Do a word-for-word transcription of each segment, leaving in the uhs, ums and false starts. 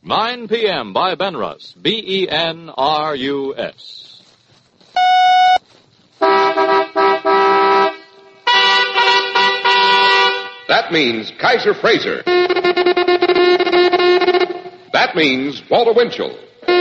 nine p.m. by Benrus, B E N R U S. That means Kaiser Frazer. That means Walter Winchell.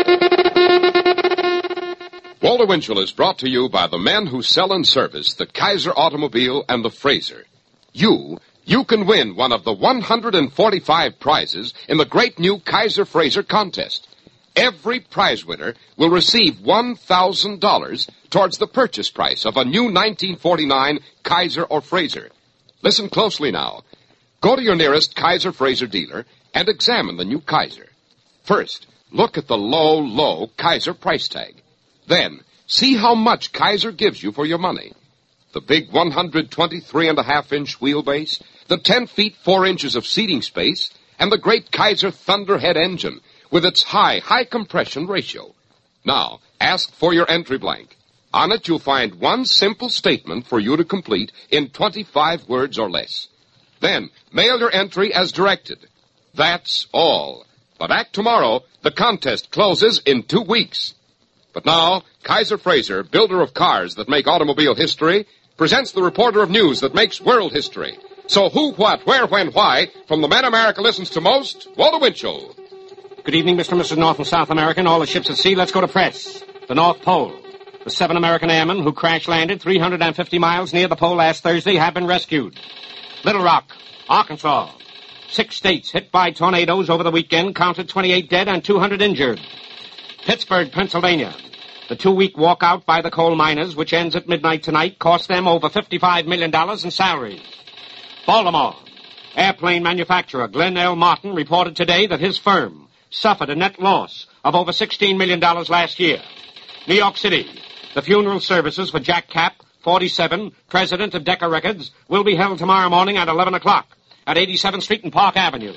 Walter Winchell is brought to you by the men who sell and service the Kaiser automobile and the Frazer. You, you can win one of the one hundred forty-five prizes in the great new Kaiser Frazer contest. Every prize winner will receive one thousand dollars towards the purchase price of a new nineteen forty-nine Kaiser or Frazer. Listen closely now. Go to your nearest Kaiser Frazer dealer and examine the new Kaiser. First, look at the low, low Kaiser price tag. Then, see how much Kaiser gives you for your money. The big one hundred twenty-three and a half inch wheelbase, the ten feet four inches of seating space, and the great Kaiser Thunderhead engine with its high, high compression ratio. Now, ask for your entry blank. On it, you'll find one simple statement for you to complete in twenty-five words or less. Then, mail your entry as directed. That's all. But act tomorrow. The contest closes in two weeks. But now, Kaiser Frazer, builder of cars that make automobile history, presents the reporter of news that makes world history. So who, what, where, when, why, from the man America listens to most, Walter Winchell. Good evening, Mister and Missus North and South America, and all the ships at sea. Let's go to press. The North Pole. The seven American airmen who crash-landed three hundred fifty miles near the pole last Thursday have been rescued. Little Rock, Arkansas. Six states hit by tornadoes over the weekend counted twenty-eight dead and two hundred injured. Pittsburgh, Pennsylvania. The two-week walkout by the coal miners, which ends at midnight tonight, cost them over fifty-five million dollars in salaries. Baltimore. Airplane manufacturer Glenn L. Martin reported today that his firm suffered a net loss of over sixteen million dollars last year. New York City. The funeral services for Jack Kapp, forty-seven, president of Decca Records, will be held tomorrow morning at eleven o'clock at eighty-seventh Street and Park Avenue.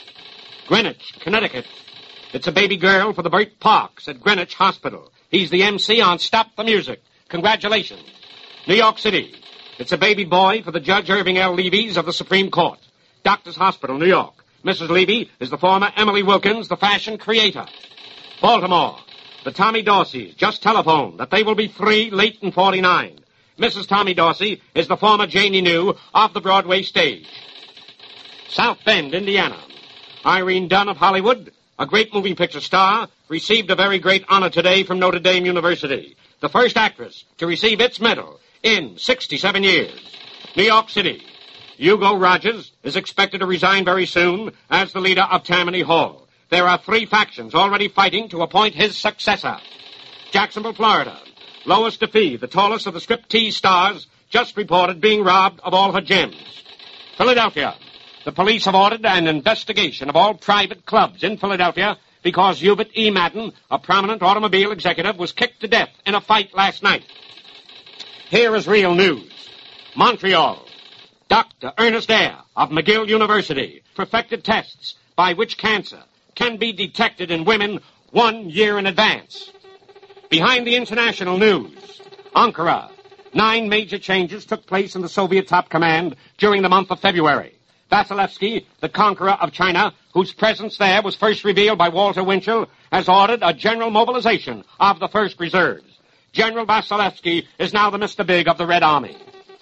Greenwich, Connecticut. It's a baby girl for the Burt Parks at Greenwich Hospital. He's the M C on Stop the Music. Congratulations. New York City. It's a baby boy for the Judge Irving L. Levy's of the Supreme Court. Doctors Hospital, New York. Missus Levy is the former Emily Wilkins, the fashion creator. Baltimore. The Tommy Dorseys just telephoned that they will be free late in forty-nine. Missus Tommy Dorsey is the former Janie New off the Broadway stage. South Bend, Indiana. Irene Dunn of Hollywood, a great moving picture star, received a very great honor today from Notre Dame University. The first actress to receive its medal in sixty-seven years. New York City. Hugo Rogers is expected to resign very soon as the leader of Tammany Hall. There are three factions already fighting to appoint his successor. Jacksonville, Florida. Lois DeFee, the tallest of the striptease stars, just reported being robbed of all her gems. Philadelphia. The police have ordered an investigation of all private clubs in Philadelphia because Hubert E. Madden, a prominent automobile executive, was kicked to death in a fight last night. Here is real news. Montreal. Doctor Ernest Eyre of McGill University perfected tests by which cancer can be detected in women one year in advance. Behind the international news, Ankara. Nine major changes took place in the Soviet top command during the month of February. Vasilevsky, the conqueror of China, whose presence there was first revealed by Walter Winchell, has ordered a general mobilization of the first reserves. General Vasilevsky is now the Mister Big of the Red Army.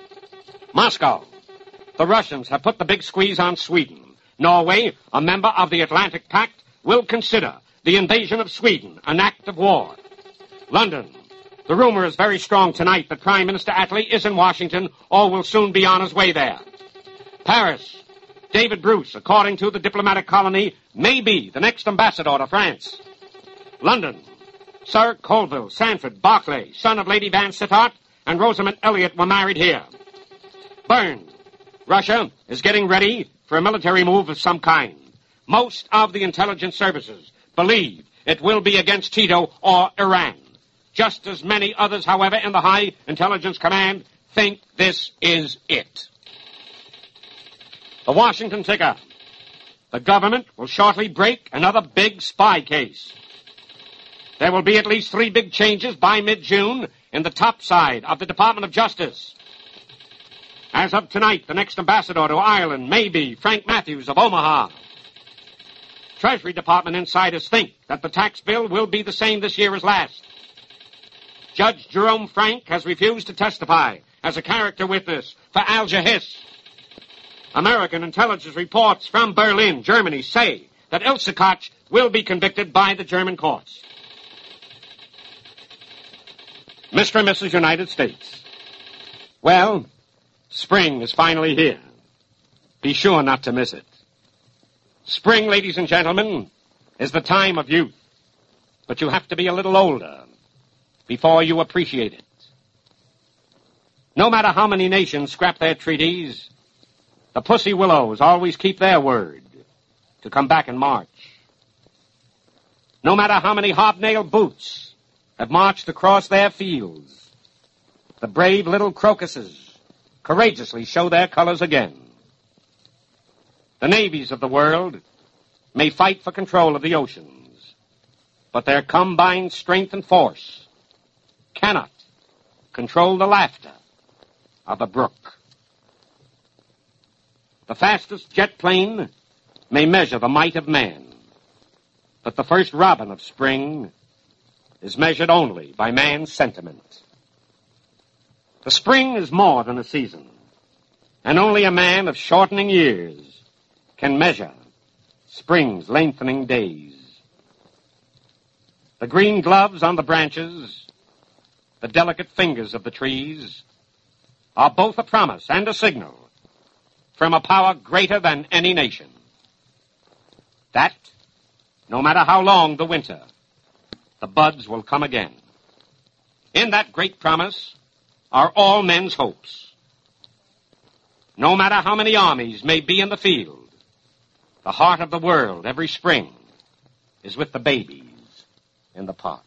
Moscow. The Russians have put the big squeeze on Sweden. Norway, a member of the Atlantic Pact, will consider the invasion of Sweden an act of war. London. The rumor is very strong tonight that Prime Minister Attlee is in Washington or will soon be on his way there. Paris. David Bruce, according to the diplomatic colony, may be the next ambassador to France. London. Sir Colville Sanford Barclay, son of Lady Van Sittart, and Rosamund Elliot were married here. Bern. Russia is getting ready for a military move of some kind. Most of the intelligence services believe it will be against Tito or Iran. Just as many others, however, in the High Intelligence Command think this is it. The Washington Ticker. The government will shortly break another big spy case. There will be at least three big changes by mid-June in the top side of the Department of Justice. As of tonight, the next ambassador to Ireland may be Frank Matthews of Omaha. Treasury Department insiders think that the tax bill will be the same this year as last. Judge Jerome Frank has refused to testify as a character witness for Alger Hiss. American intelligence reports from Berlin, Germany, say that Ilse Koch will be convicted by the German courts. Mister and Missus United States. Well, spring is finally here. Be sure not to miss it. Spring, ladies and gentlemen, is the time of youth. But you have to be a little older before you appreciate it. No matter how many nations scrap their treaties, the Pussy Willows always keep their word to come back in March. No matter how many hobnailed boots have marched across their fields, the brave little crocuses courageously show their colors again. The navies of the world may fight for control of the oceans, but their combined strength and force cannot control the laughter of a brook. The fastest jet plane may measure the might of man, but the first robin of spring is measured only by man's sentiment. The spring is more than a season, and only a man of shortening years can measure spring's lengthening days. The green gloves on the branches, the delicate fingers of the trees, are both a promise and a signal from a power greater than any nation. That, no matter how long the winter, the buds will come again. In that great promise are all men's hopes. No matter how many armies may be in the field, the heart of the world every spring is with the babies in the park.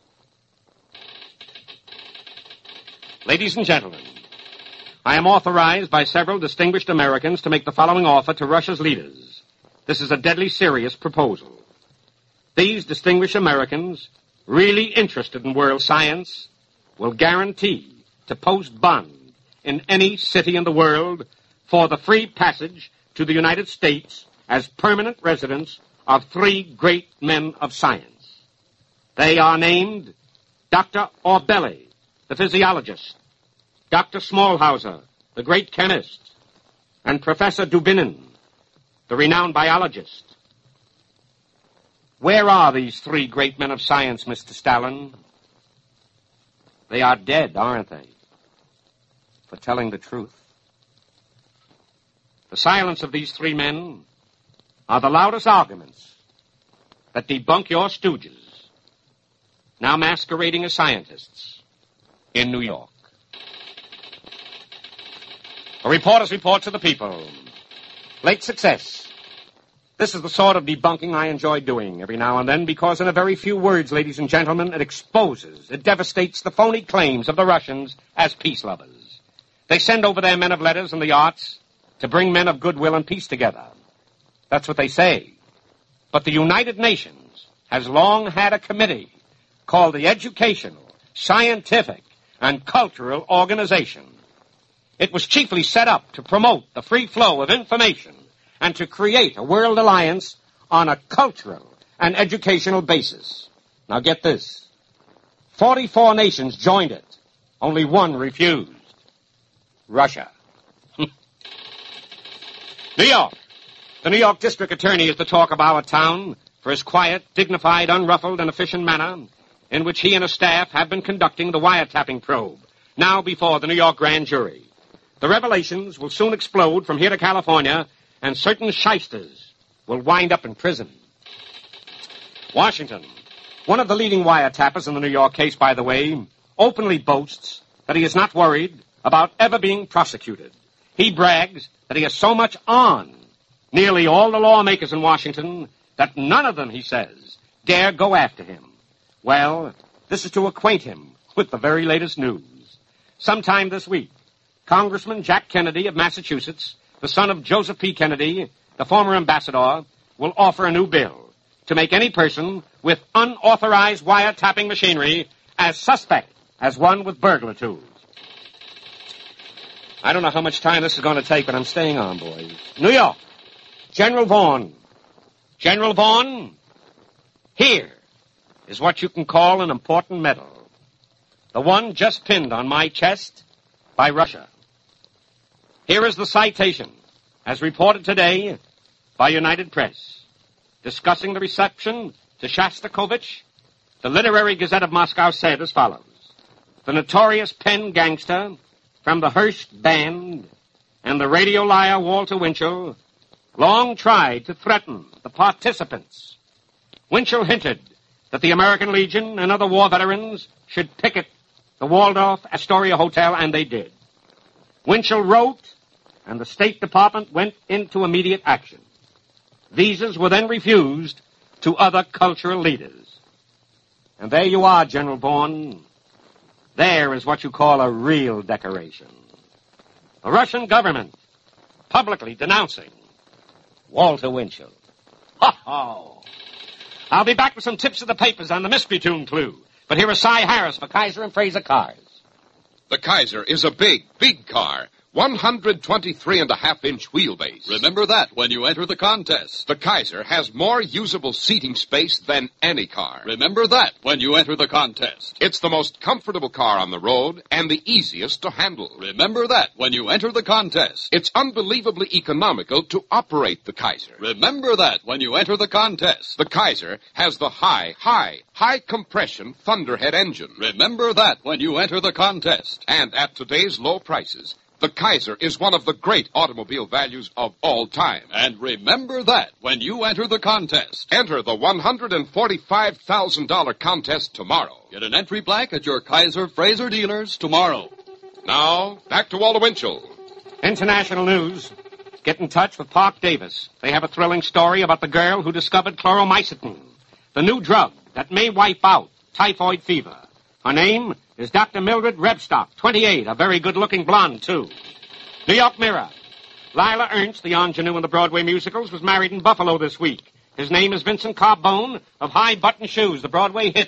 Ladies and gentlemen, I am authorized by several distinguished Americans to make the following offer to Russia's leaders. This is a deadly serious proposal. These distinguished Americans, really interested in world science, will guarantee to post bond in any city in the world for the free passage to the United States as permanent residents of three great men of science. They are named Doctor Orbeli, the physiologist, Doctor Smallhauser, the great chemist, and Professor Dubinin, the renowned biologist. Where are these three great men of science, Mister Stalin? They are dead, aren't they? For telling the truth. The silence of these three men are the loudest arguments that debunk your stooges, now masquerading as scientists in New York. A reporter's report to the people. Late success. This is the sort of debunking I enjoy doing every now and then because in a very few words, ladies and gentlemen, it exposes, it devastates the phony claims of the Russians as peace lovers. They send over their men of letters and the arts to bring men of goodwill and peace together. That's what they say. But the United Nations has long had a committee called the Educational, Scientific, and Cultural Organization. It was chiefly set up to promote the free flow of information and to create a world alliance on a cultural and educational basis. Now get this. Forty-four nations joined it. Only one refused. Russia. New York. The New York District Attorney is the talk of our town for his quiet, dignified, unruffled, and efficient manner in which he and his staff have been conducting the wiretapping probe, now before the New York grand jury. The revelations will soon explode from here to California, and certain shysters will wind up in prison. Washington. One of the leading wiretappers in the New York case, by the way, openly boasts that he is not worried about ever being prosecuted. He brags that he has so much on nearly all the lawmakers in Washington that none of them, he says, dare go after him. Well, this is to acquaint him with the very latest news. Sometime this week, Congressman Jack Kennedy of Massachusetts, the son of Joseph P. Kennedy, the former ambassador, will offer a new bill to make any person with unauthorized wiretapping machinery as suspect as one with burglar tools. I don't know how much time this is going to take, but I'm staying on, boys. New York. General Vaughn. General Vaughan, here is what you can call an important medal. The one just pinned on my chest by Russia. Here is the citation, as reported today by United Press. Discussing the reception to Shostakovich, the Literary Gazette of Moscow said as follows. The notorious pen gangster from the Hearst Band and the radio liar Walter Winchell long tried to threaten the participants. Winchell hinted that the American Legion and other war veterans should picket the Waldorf Astoria Hotel, and they did. Winchell wrote, and the State Department went into immediate action. Visas were then refused to other cultural leaders. And there you are, General Vaughan. There is what you call a real decoration. The Russian government publicly denouncing Walter Winchell. Ho-ho! I'll be back with some tips of the papers on the mystery tune clue. But here is Cy Harris for Kaiser and Fraser cars. The Kaiser is a big, big car. one hundred twenty-three and a half inch wheelbase. Remember that when you enter the contest. The Kaiser has more usable seating space than any car. Remember that when you enter the contest. It's the most comfortable car on the road and the easiest to handle. Remember that when you enter the contest. It's unbelievably economical to operate the Kaiser. Remember that when you enter the contest. The Kaiser has the high, high, high compression Thunderhead engine. Remember that when you enter the contest. And at today's low prices, the Kaiser is one of the great automobile values of all time. And remember that when you enter the contest. Enter the one hundred forty-five thousand dollars contest tomorrow. Get an entry blank at your Kaiser Fraser dealers tomorrow. Now, back to Walter Winchell. International news. Get in touch with Park Davis. They have a thrilling story about the girl who discovered chloromycetin, the new drug that may wipe out typhoid fever. Her name is Doctor Mildred Rebstock, twenty-eight, a very good-looking blonde, too. New York Mirror. Lila Ernst, the ingenue in the Broadway musicals, was married in Buffalo this week. His name is Vincent Carbone of High Button Shoes, the Broadway hit.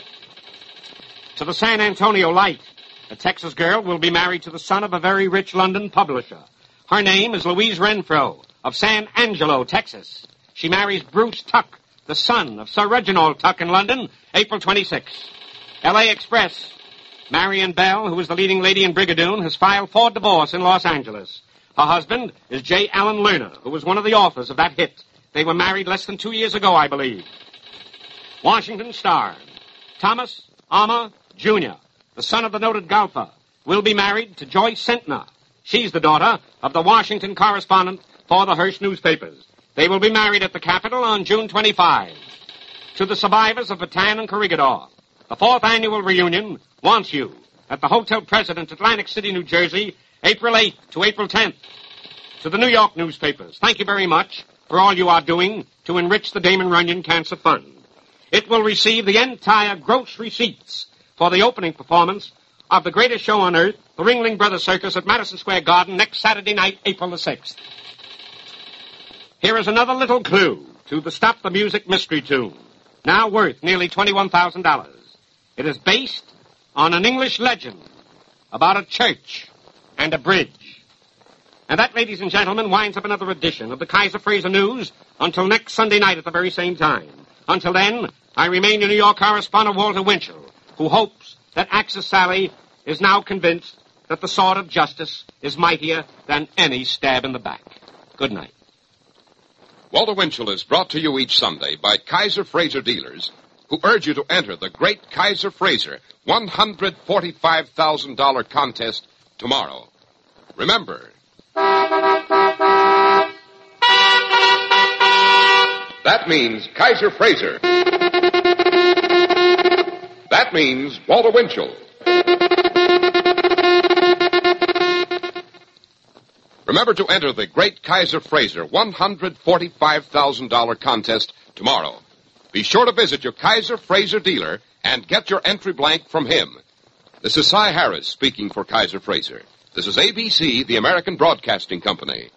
To the San Antonio Light. A Texas girl will be married to the son of a very rich London publisher. Her name is Louise Renfro of San Angelo, Texas. She marries Bruce Tuck, the son of Sir Reginald Tuck in London, April twenty-sixth. L A Express. Marion Bell, who is the leading lady in Brigadoon, has filed for divorce in Los Angeles. Her husband is J. Allen Lerner, who was one of the authors of that hit. They were married less than two years ago, I believe. Washington Star. Thomas Armour, Junior, the son of the noted golfer, will be married to Joyce Sentner. She's the daughter of the Washington correspondent for the Hearst newspapers. They will be married at the Capitol on June twenty-fifth. To the survivors of Bataan and Corregidor. The fourth annual reunion wants you at the Hotel President, Atlantic City, New Jersey, April eighth to April tenth. To the New York newspapers, thank you very much for all you are doing to enrich the Damon Runyon Cancer Fund. It will receive the entire gross receipts for the opening performance of the greatest show on earth, the Ringling Brothers Circus at Madison Square Garden, next Saturday night, April the sixth. Here is another little clue to the Stop the Music mystery tune, now worth nearly twenty-one thousand dollars. It is based on an English legend about a church and a bridge. And that, ladies and gentlemen, winds up another edition of the Kaiser Fraser News until next Sunday night at the very same time. Until then, I remain your New York correspondent, Walter Winchell, who hopes that Axis Sally is now convinced that the sword of justice is mightier than any stab in the back. Good night. Walter Winchell is brought to you each Sunday by Kaiser Fraser dealers, who urge you to enter the great Kaiser Fraser one hundred forty-five thousand dollars contest tomorrow. Remember, that means Kaiser Fraser. That means Walter Winchell. Remember to enter the great Kaiser Fraser one hundred forty-five thousand dollars contest tomorrow. Be sure to visit your Kaiser Fraser dealer and get your entry blank from him. This is Cy Harris speaking for Kaiser Fraser. This is A B C, the American Broadcasting Company.